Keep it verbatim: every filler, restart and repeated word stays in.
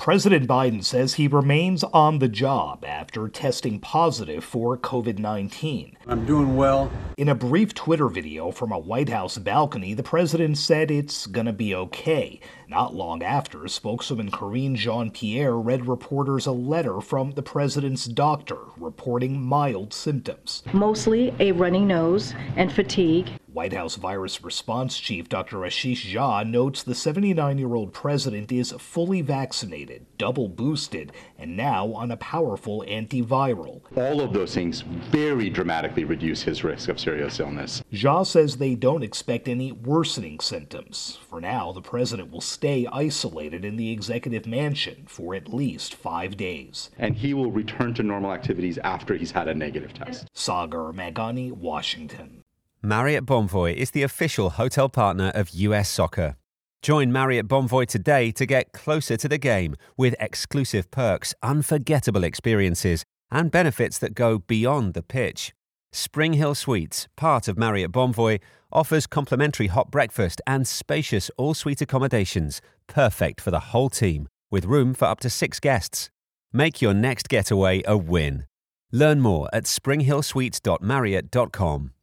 President Biden says he remains on the job after testing positive for covid nineteen. I'm doing well. In a brief Twitter video from a White House balcony, the president said it's gonna be okay. Not long after, spokeswoman Karine Jean-Pierre read reporters a letter from the president's doctor reporting mild symptoms. Mostly a runny nose and fatigue. White House Virus Response Chief Doctor Ashish Jha notes the seventy-nine-year-old president is fully vaccinated, double boosted, and now on a powerful antiviral. All of those things very dramatically reduce his risk of serious illness. Jha says they don't expect any worsening symptoms. For now, the president will stay isolated in the executive mansion for at least five days. And he will return to normal activities after he's had a negative test. Sagar Meghani, Washington. Marriott Bonvoy is the official hotel partner of U S Soccer. Join Marriott Bonvoy today to get closer to the game with exclusive perks, unforgettable experiences, and benefits that go beyond the pitch. Spring Hill Suites, part of Marriott Bonvoy, offers complimentary hot breakfast and spacious all-suite accommodations, perfect for the whole team, with room for up to six guests. Make your next getaway a win. Learn more at spring hill suites dot marriott dot com.